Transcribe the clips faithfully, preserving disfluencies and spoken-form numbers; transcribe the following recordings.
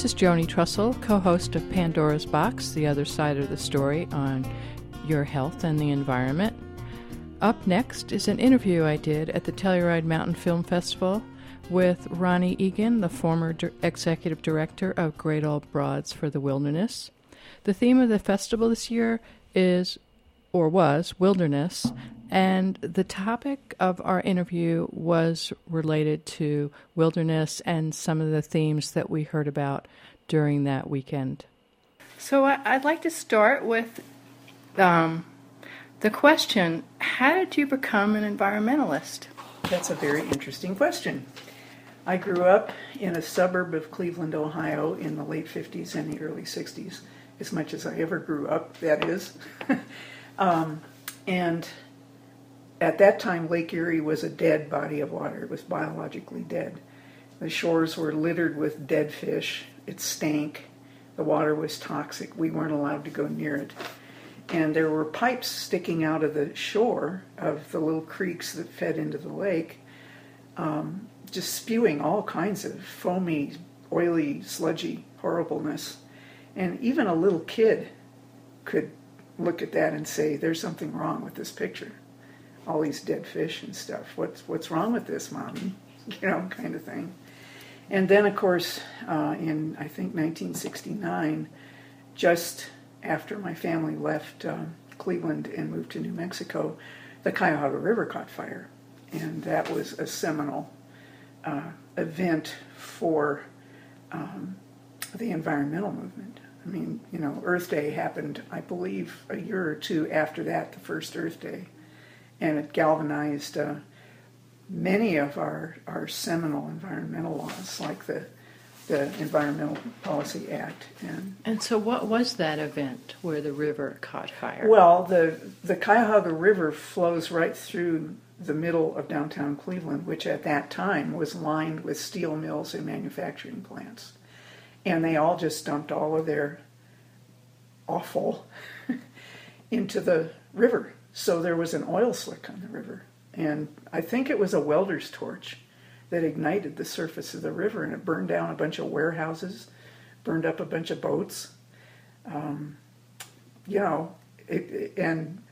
This is Joni Trussell, co-host of Pandora's Box, the other side of the story on your health and the environment. Up next is an interview I did at the Telluride Mountain Film Festival with Ronnie Egan, the former di- executive director of Great Old Broads for the Wilderness. The theme of the festival this year is, or was, wilderness, and the topic of our interview was related to wilderness and some of the themes that we heard about during that weekend. So I, I'd like to start with um, the question, how did you become an environmentalist? That's a very interesting question. I grew up in a suburb of Cleveland, Ohio in the late fifties and the early sixties, as much as I ever grew up, that is. um, and at that time, Lake Erie was a dead body of water. It was biologically dead. The shores were littered with dead fish. It stank. The water was toxic. We weren't allowed to go near it. And there were pipes sticking out of the shore of the little creeks that fed into the lake, um, just spewing all kinds of foamy, oily, sludgy horribleness. And even a little kid could look at that and say, there's something wrong with this picture. All these dead fish and stuff. What's what's wrong with this, Mommy? You know, kind of thing. And then, of course, uh, in, I think, nineteen sixty-nine, just after my family left uh, Cleveland and moved to New Mexico, the Cuyahoga River caught fire. And that was a seminal uh, event for um, the environmental movement. I mean, you know, Earth Day happened, I believe, a year or two after that, the first Earth Day. And it galvanized uh, many of our, our seminal environmental laws, like the the Environmental Policy Act. And And so what was that event where the river caught fire? well, the, the Cuyahoga River flows right through the middle of downtown Cleveland, which at that time was lined with steel mills and manufacturing plants. And they all just dumped all of their offal into the river. So there was an oil slick on the river. And I think it was a welder's torch that ignited the surface of the river, and it burned down a bunch of warehouses, burned up a bunch of boats. Um, you know, it, it, and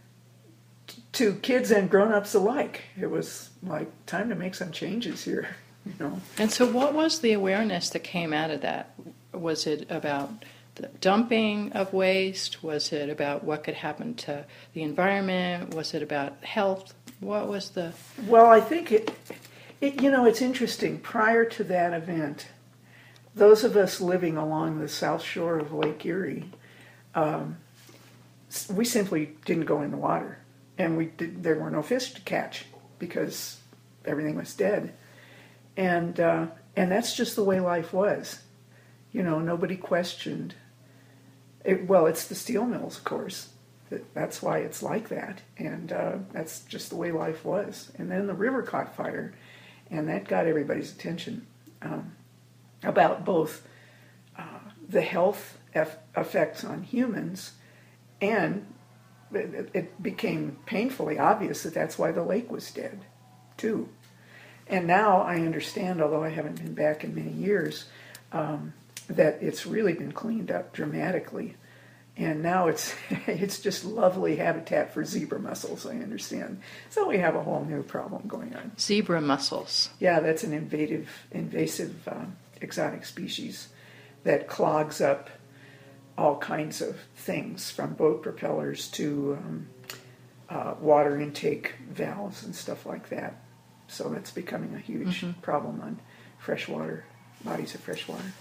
t- to kids and grown-ups alike, it was like time to make some changes here, you know. And so what was the awareness that came out of that? Was it about the dumping of waste? Was it about what could happen to the environment? Was it about health? What was the... Well, I think it, it, you know, it's interesting. Prior to that event, those of us living along the south shore of Lake Erie, um, we simply didn't go in the water. And we did, there were no fish to catch because everything was dead. And, uh, and that's just the way life was. You know, nobody questioned. It, well, it's the steel mills, of course. That's why it's like that. And uh, that's just the way life was. And then the river caught fire, and that got everybody's attention um, about both uh, the health eff- effects on humans, and it, it became painfully obvious that that's why the lake was dead, too. And now I understand, although I haven't been back in many years, um, that it's really been cleaned up dramatically. And now it's it's just lovely habitat for zebra mussels, I understand. So we have a whole new problem going on. Zebra mussels. Yeah, that's an invasive, invasive uh, exotic species that clogs up all kinds of things, from boat propellers to um, uh, water intake valves and stuff like that. So that's becoming a huge mm-hmm. problem on freshwater, bodies of freshwater.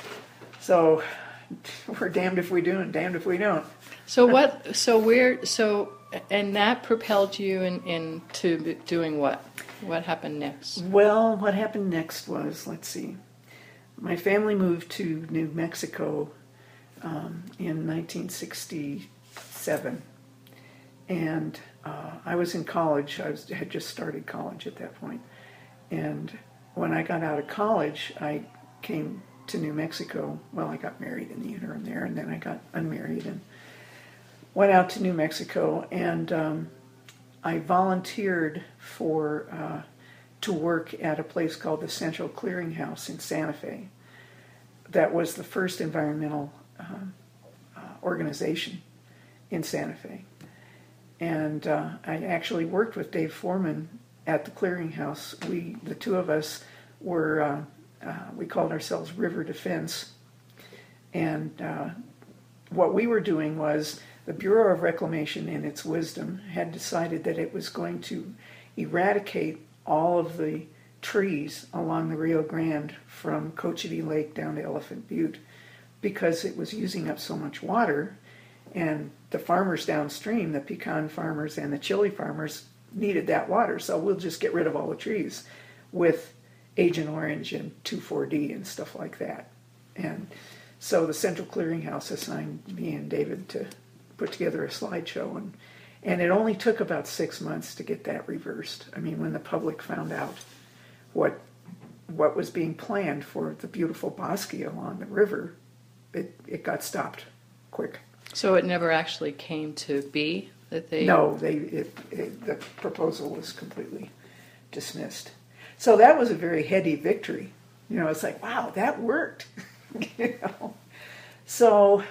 So we're damned if we do and damned if we don't. So what? So where? So and that propelled you in, into doing what? What happened next? Well, what happened next was, let's see, my family moved to New Mexico um, in nineteen sixty-seven, and uh, I was in college. I was, had just started college at that point, and when I got out of college, I came to New Mexico. Well, I got married in the interim there, and then I got unmarried and went out to New Mexico, and um, I volunteered for uh, to work at a place called the Central Clearinghouse in Santa Fe. that was the first environmental uh, uh, organization in Santa Fe. And uh, I actually worked with Dave Foreman at the clearinghouse. We, the two of us, were, uh, uh, we called ourselves River Defense. And uh, what we were doing was the Bureau of Reclamation, in its wisdom, had decided that it was going to eradicate all of the trees along the Rio Grande from Cochiti Lake down to Elephant Butte because it was using up so much water, and the farmers downstream, the pecan farmers and the chili farmers, needed that water, so we'll just get rid of all the trees with Agent Orange and two four D and stuff like that. And so the Central Clearinghouse assigned me and David to put together a slideshow, and and it only took about six months to get that reversed. I mean, when the public found out what what was being planned for the beautiful bosque along the river, it, it got stopped quick. So it never actually came to be that they... No, they it, it, the proposal was completely dismissed. So that was a very heady victory. You know, it's like, wow, that worked. You know? So,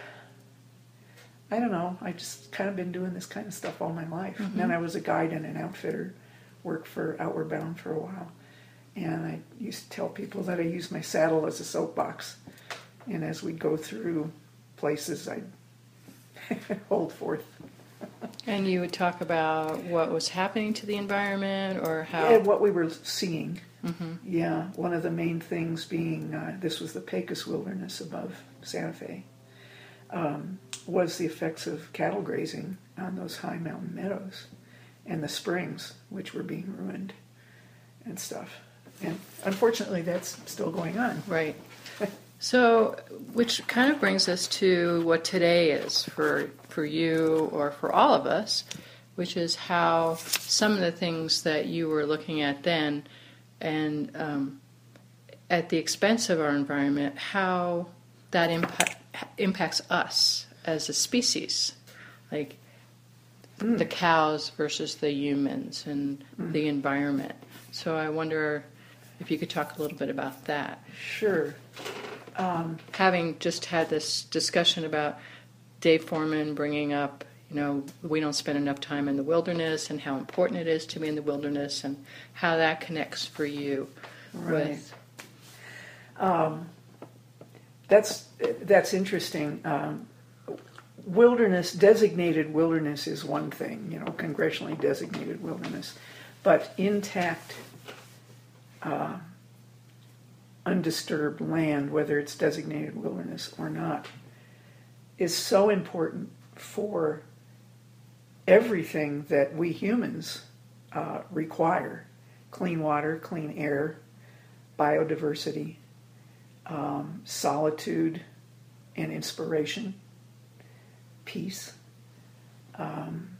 I don't know, I just kind of been doing this kind of stuff all my life. Mm-hmm. And then I was a guide and an outfitter, worked for Outward Bound for a while. And I used to tell people that I used my saddle as a soapbox. And as we'd go through places, I'd hold forth. And you would talk about what was happening to the environment, or how... Yeah, what we were seeing. Mm-hmm. Yeah, one of the main things being, uh, this was the Pecos Wilderness above Santa Fe, um, was the effects of cattle grazing on those high mountain meadows and the springs, which were being ruined and stuff. And unfortunately, that's still going on. Right. So, which kind of brings us to what today is for for you or for all of us, which is how some of the things that you were looking at then, and um, at the expense of our environment, how that impact, impacts us as a species, like mm. the cows versus the humans and mm. the environment. So I wonder if you could talk a little bit about that. Sure. Um, Having just had this discussion about Dave Foreman bringing up, you know, we don't spend enough time in the wilderness and how important it is to be in the wilderness and how that connects for you right. with... Um, that's, that's interesting. Um, wilderness, designated wilderness is one thing, you know, congressionally designated wilderness, but intact uh, undisturbed land, whether it's designated wilderness or not, is so important for everything that we humans uh, require. Clean water, clean air, biodiversity, um, solitude and inspiration, peace. Um,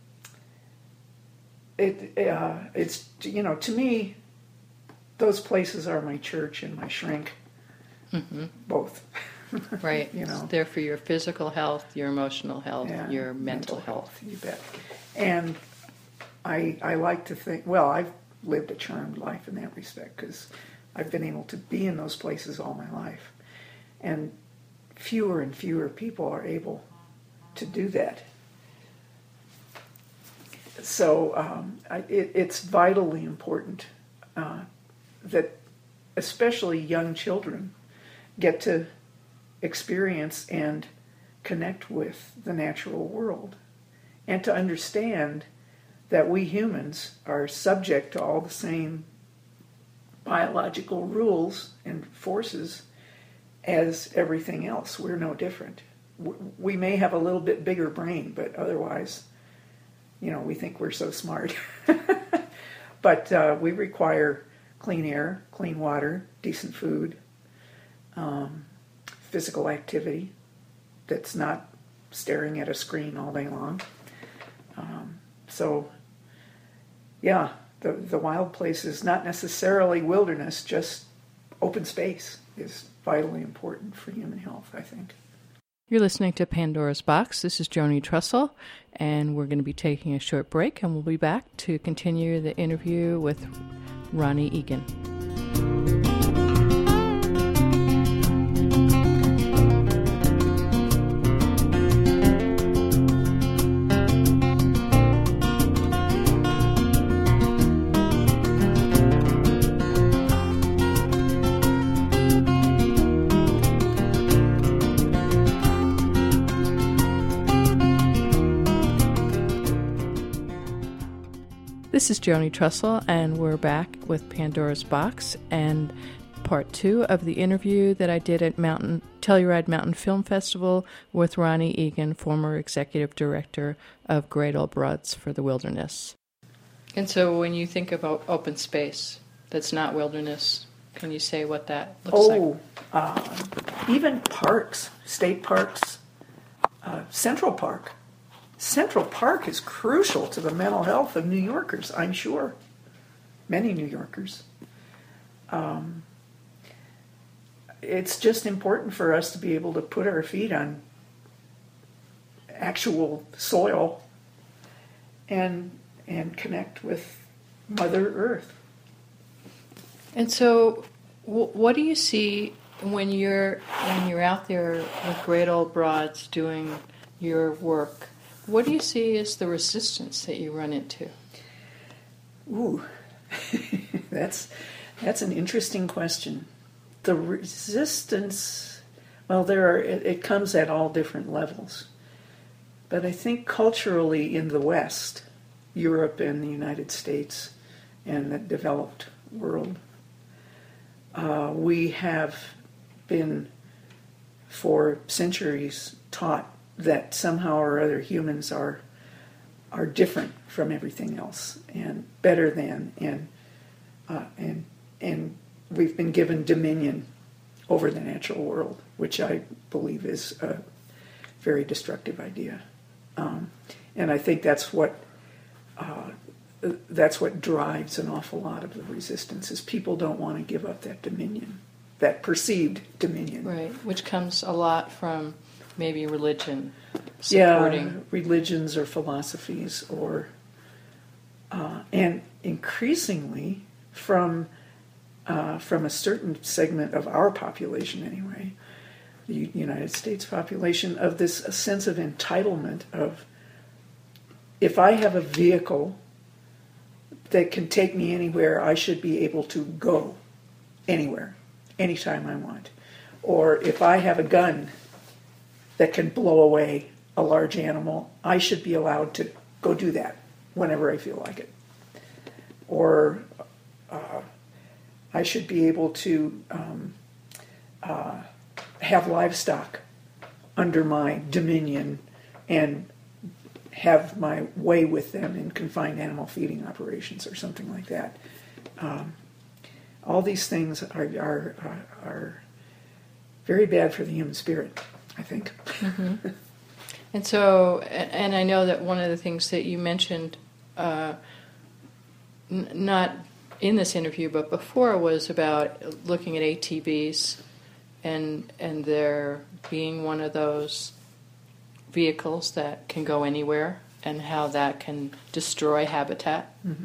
it uh, it's, you know, to me, those places are my church and my shrink, mm-hmm. both. Right. You know, it's there for your physical health, your emotional health, yeah, your mental, mental health. health. You bet. And I I like to think, well, I've lived a charmed life in that respect because I've been able to be in those places all my life. And fewer and fewer people are able to do that. So um, I, it, it's vitally important uh, that especially young children get to experience and connect with the natural world and to understand that we humans are subject to all the same biological rules and forces as everything else. We're no different. We may have a little bit bigger brain, but otherwise, you know, we think we're so smart. But uh, we require clean air, clean water, decent food, um, physical activity that's not staring at a screen all day long. Um, so, yeah, the, the wild place is not necessarily wilderness, just open space is vitally important for human health, I think. You're listening to Pandora's Box. This is Joni Trussell, and we're going to be taking a short break, and we'll be back to continue the interview with Ronnie Egan. This is Joni Trussell, and we're back with Pandora's Box and part two of the interview that I did at Mountain Telluride Mountain Film Festival with Ronnie Egan, former executive director of Great Old Broads for the Wilderness. And so when you think about open space that's not wilderness, can you say what that looks oh, like? Oh, uh, even parks, state parks, uh, Central Park. Central Park is crucial to the mental health of New Yorkers, I'm sure. Many New Yorkers. Um, it's just important for us to be able to put our feet on actual soil and and connect with Mother Earth. And so, w- what do you see when you're when you're out there with Great Old Broads doing your work? What do you see as the resistance that you run into? Ooh, that's that's an interesting question. The resistance, well, there are. It, it comes at all different levels, but I think culturally in the West, Europe and the United States, and the developed world, uh, we have been for centuries taught that somehow or other humans are are different from everything else and better than, and uh, and and we've been given dominion over the natural world, which I believe is a very destructive idea. Um, and I think that's what uh, that's what drives an awful lot of the resistance, is people don't want to give up that dominion, that perceived dominion. Right, which comes a lot from maybe religion supporting. Yeah, religions or philosophies, or uh, and increasingly from uh, from a certain segment of our population, anyway, the United States population, of this a sense of entitlement of, if I have a vehicle that can take me anywhere, I should be able to go anywhere, anytime I want. Or if I have a gun that can blow away a large animal, I should be allowed to go do that whenever I feel like it. Or uh, I should be able to um, uh, have livestock under my dominion and have my way with them in confined animal feeding operations or something like that. Um, all these things are, are, are, are very bad for the human spirit, I think. Mm-hmm. And so, and I know that one of the things that you mentioned, uh, n- not in this interview, but before, was about looking at A T Vs and and there being one of those vehicles that can go anywhere and how that can destroy habitat. Mm-hmm.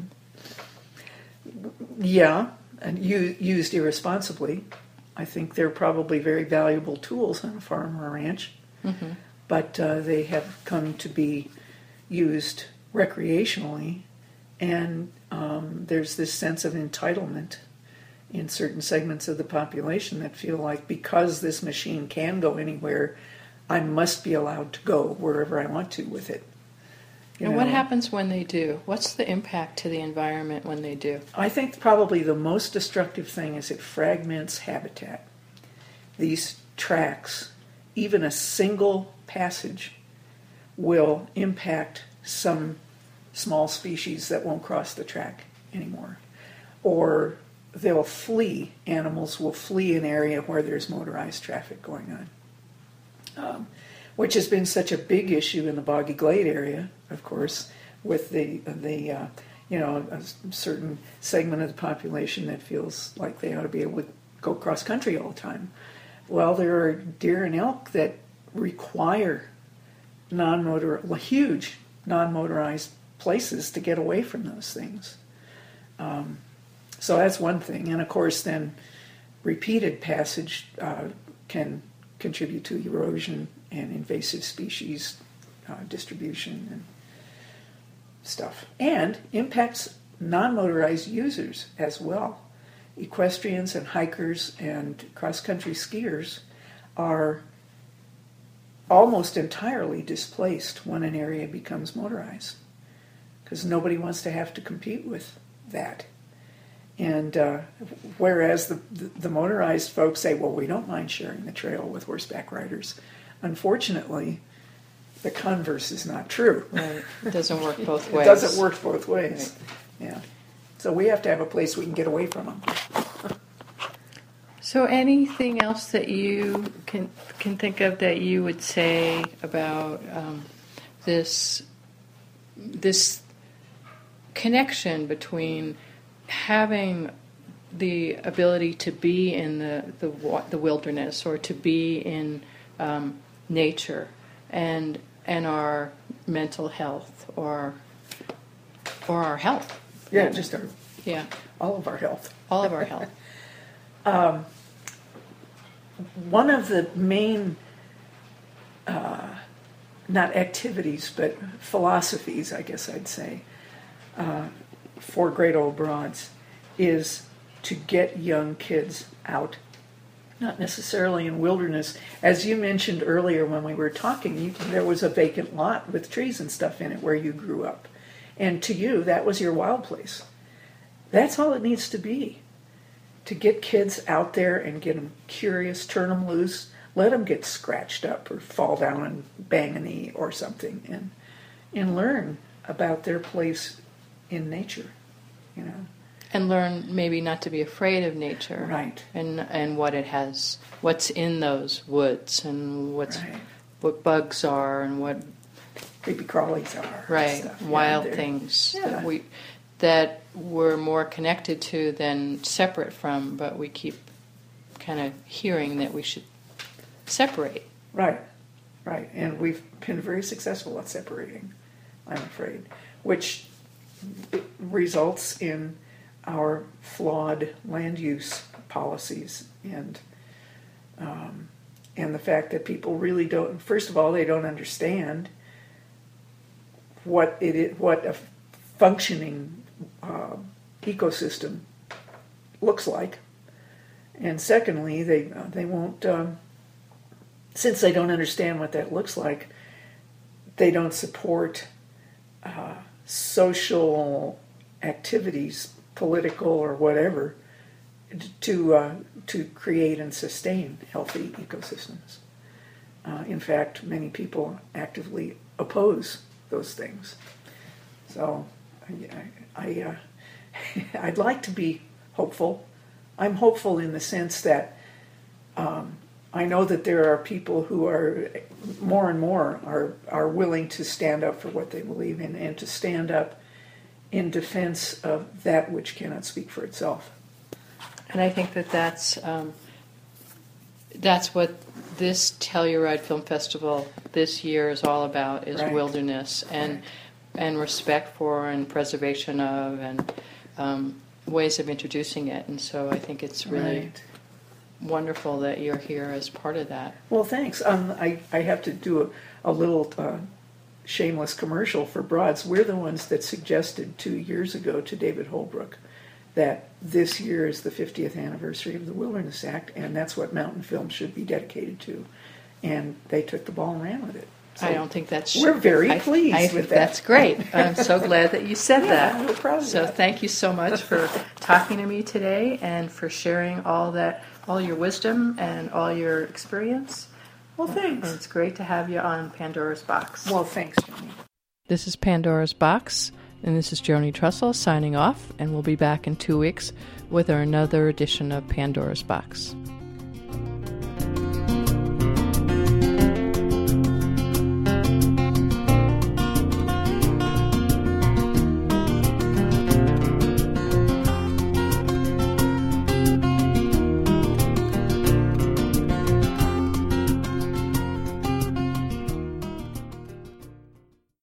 Yeah, and u- used irresponsibly. I think they're probably very valuable tools on a farm or a ranch. Mm-hmm. But uh, they have come to be used recreationally, and um, there's this sense of entitlement in certain segments of the population that feel like, because this machine can go anywhere, I must be allowed to go wherever I want to with it. You and know? What happens when they do? What's the impact to the environment when they do? I think probably the most destructive thing is it fragments habitat. These tracks, even a single passage, will impact some small species that won't cross the track anymore. Or they'll flee, animals will flee an area where there's motorized traffic going on, um, which has been such a big issue in the Boggy Glade area, of course, with the, the uh, you know, a certain segment of the population that feels like they ought to be able to go cross-country all the time. Well, there are deer and elk that require non-motor, huge non-motorized places to get away from those things. Um, so that's one thing. And of course, then repeated passage uh, can contribute to erosion and invasive species uh, distribution and stuff. And impacts non-motorized users as well. Equestrians and hikers and cross-country skiers are almost entirely displaced when an area becomes motorized, because nobody wants to have to compete with that. And uh, whereas the, the, the motorized folks say, well, we don't mind sharing the trail with horseback riders. Unfortunately, the converse is not true. Right. It doesn't work both ways. It doesn't work both ways. Right. Yeah. So we have to have a place we can get away from them. So anything else that you can can think of that you would say about um, this this connection between having the ability to be in the the, the wilderness or to be in um, nature and and our mental health or or our health? Yeah, just our yeah, all of our health. All of our health. um, one of the main, uh, not activities, but philosophies, I guess I'd say, uh, for Great Old Broads is to get young kids out, not necessarily in wilderness. As you mentioned earlier when we were talking, you, there was a vacant lot with trees and stuff in it where you grew up. And to you, that was your wild place. That's all it needs to be. To get kids out there and get them curious, turn them loose, let them get scratched up or fall down and bang a knee or something, and and learn about their place in nature, you know. And learn maybe not to be afraid of nature. Right. And and what it has, what's in those woods and what's right. what bugs are and what creepy crawlies are. Right. Stuff. Wild yeah, things yeah. that we that we're more connected to than separate from, but we keep kind of hearing that we should separate. Right. Right. And we've been very successful at separating, I'm afraid, which results in our flawed land use policies and um, and the fact that people really don't, first of all, they don't understand what it is, what a functioning uh, ecosystem looks like, and secondly, they uh, they won't, um, since they don't understand what that looks like, they don't support uh, social activities, political or whatever, to uh, to create and sustain healthy ecosystems. Uh, in fact, many people actively oppose those things. So, I, I uh, I'd like to be hopeful. I'm hopeful in the sense that um, I know that there are people who are more and more are are willing to stand up for what they believe in and to stand up in defense of that which cannot speak for itself. And I think that that's um, that's what this Telluride Film Festival this year is all about: is right. wilderness and right. and respect for and preservation of and um, ways of introducing it. And so I think it's really right. wonderful that you're here as part of that. Well, thanks. Um, I I have to do a, a little. Uh, shameless commercial for Broads. We're the ones that suggested two years ago to David Holbrook that this year is the fiftieth anniversary of the Wilderness Act, and that's what mountain film should be dedicated to. And they took the ball and ran with it. So I don't think that's... We're very I, pleased I with think that. That's great. I'm so glad that you said yeah, that. We're proud of so that. Thank you so much for talking to me today and for sharing all that, all your wisdom and all your experience. Well, thanks. And it's great to have you on Pandora's Box. Well, thanks, Joni. This is Pandora's Box, and this is Joni Trussell signing off, and we'll be back in two weeks with another edition of Pandora's Box.